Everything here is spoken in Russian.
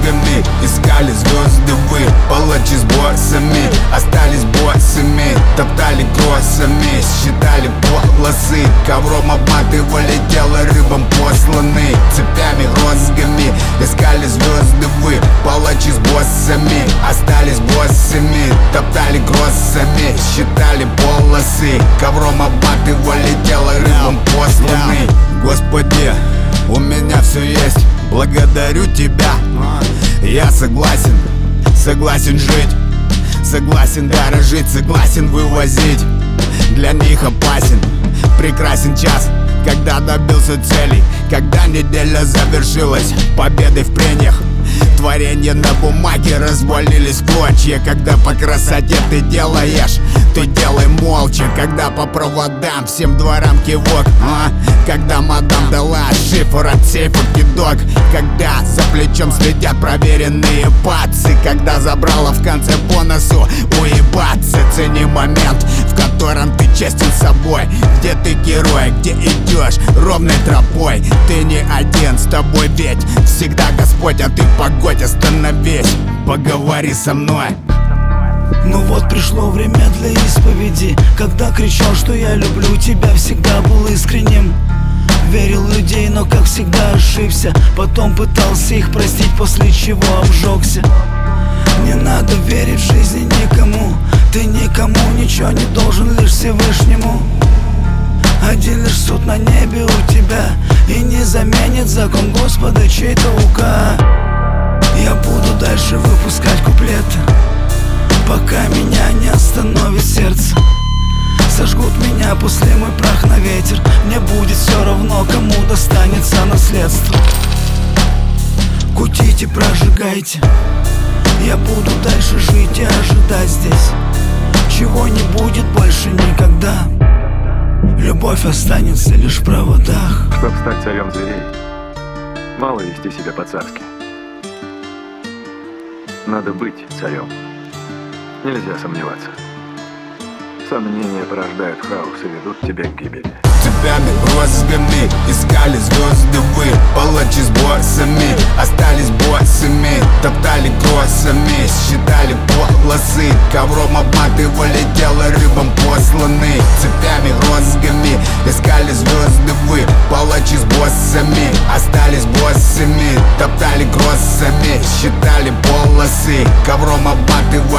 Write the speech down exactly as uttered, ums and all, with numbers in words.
розгами, искали звезды вы. Палачи с боссами остались боссами, топтали кроссами, считали полосы, ковром обматывали тело рыбам посланы. Цепями розгами искали звезды вы. Палачи с боссами остались боссами, топтали кроссами, считали полосы, ковром обматывали тело рыбам посланы. Господи, у меня все есть, благодарю тебя. Я согласен, согласен жить, согласен дорожить, согласен вывозить. Для них опасен, прекрасен час, когда добился целей, когда неделя завершилась победой в прениях. Творения на бумаге развалились в клочья. Когда по красоте ты делаешь, ты делай молча. Когда по проводам всем дворам кивок, а? Когда мадам дала шифр от сейфа кидок. Когда за плечом следят проверенные пацы. Когда забрала в конце по носу уебаться. Цени момент, в котором ты честен с собой. Где ты герой, где идешь ровной тропой. Ты не один, с тобой ведь всегда Господь, а ты погодь, остановись, поговори со мной. Ну вот пришло время для исповеди. Когда кричал, что я люблю тебя, всегда был искренним. Верил в людей, но как всегда ошибся. Потом пытался их простить, после чего обжегся. Не надо верить в жизни никому. Ты никому ничего не должен, лишь Всевышнему. Один лишь суд на небе у тебя, и не заменит закон Господа чей-то указ. Я буду дальше выпускать куплеты, пока меня не остановит сердце. Сожгут меня, после мой прах на ветер. Мне будет все равно, кому достанется наследство. Кутите, прожигайте. Я буду дальше жить и ожидать здесь, чего не будет больше никогда. Любовь останется лишь в проводах. Чтоб стать царем зверей, мало вести себя по-царски. Надо быть царем. Нельзя сомневаться. Сомнения порождают хаос и ведут тебя к гибели. Цепями, розгами искали звезды вы. Палачи с боссами остались боссами, топтали кроссами, считали полосы, ковром обматывали тело рыбам посланы. Цепями, розгами искали звезды вы. Палачи с боссами остались боссами, топтали кроссами, считали полосы, ковром обматывали